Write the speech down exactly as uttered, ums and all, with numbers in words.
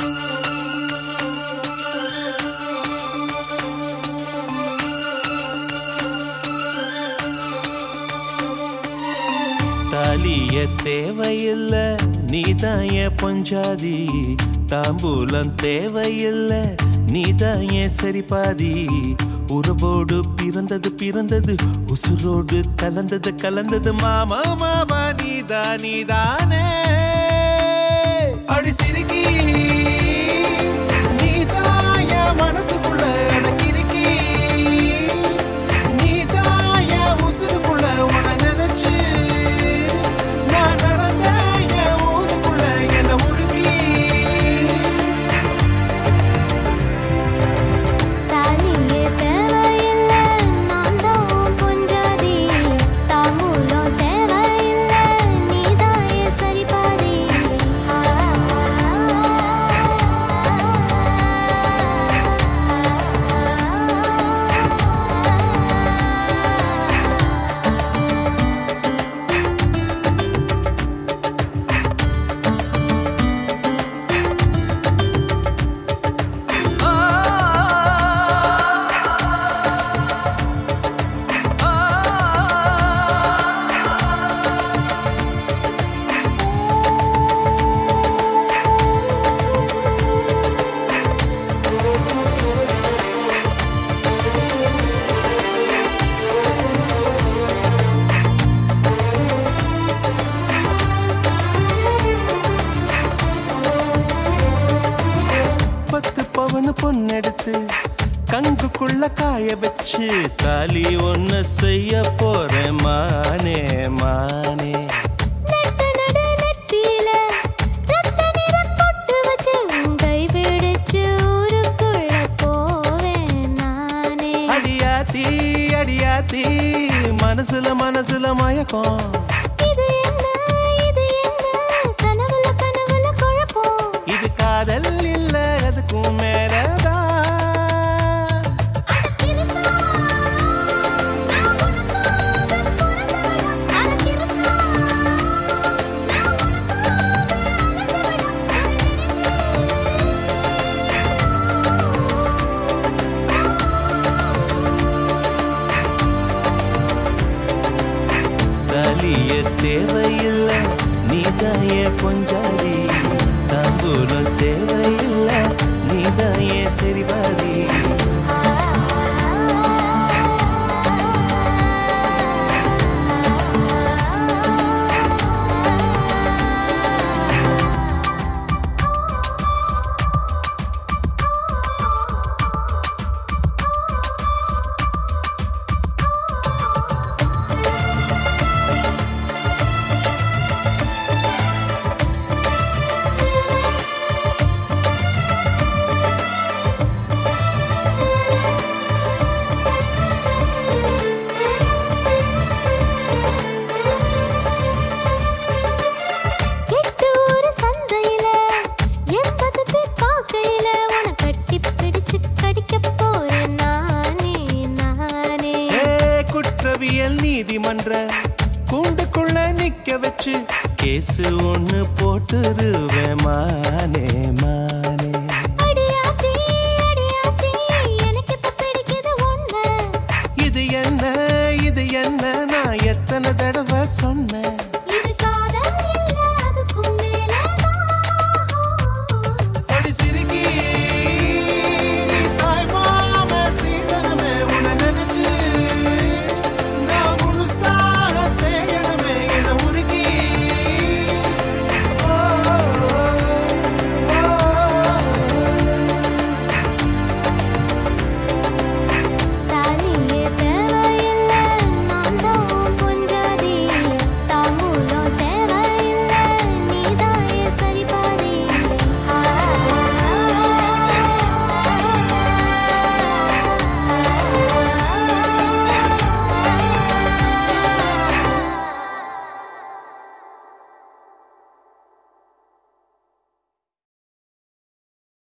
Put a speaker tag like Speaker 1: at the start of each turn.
Speaker 1: தாலிய தேவையில்ல நீதாய பொஞ்சாதி, தாம்பூலம் தேவையில்ல நீதாய சரிபாதி. உறவோடு பிறந்தது பிறந்தது உசுரோடு கலந்தது கலந்தது மாமா மாமா நீதா நீதானே. அடி சிரிக்கி நீதாய மனசுக்குள்ள எனக்கிருக்கி, நீதாய உசுருக்குள்ள உன நினைச்சு நான் நடந்த என் ஊருக்குள்ள என்ன உருக்கி.
Speaker 2: தாலியே தேவையில்ல நான் தான் பொஞ்சாதி, தாம்பூலம் தேவையில்ல நீதாய சரிபாதி.
Speaker 1: பத்து பவனு பொண்ணெடுத்து கங்குக்குள்ள காய வச்சு தாலி ஒன்னு செய்ய போறேன் மானே மானே.
Speaker 2: நெட்ட நடு நெத்தியில ரத்த நிறம் பொட்டு வச்சு உன் கை பிடிச்சு ஊருக்குள்ள போவேன் நானே.
Speaker 1: அடியாத்தி அடியாத்தி மனசுல மனசுல மயக்கம்.
Speaker 2: இது என்ன இது என்ன கனவுல கனவுல குழப்பம்.
Speaker 1: இது காதல் இல்ல அதுக்கும் மேலதான். தாலிய தேவையில்ல நீதாய பொஞ்சாதி, தாம்பூலம் தேவையில்ல நீதாய சரிபாதி.
Speaker 2: எட்டு ஊரு சந்தையில எண்பது பேர் பார்க்கையில உன கட்டி பிடிச்சு கடிக்க போறேன் நானே நானே.
Speaker 1: ஏ குற்றவியல் நீதிமன்ற கூண்டுக்குள்ள நிக்க வச்சு கேசு ஒண்ணு போட்டுருவேன் மானே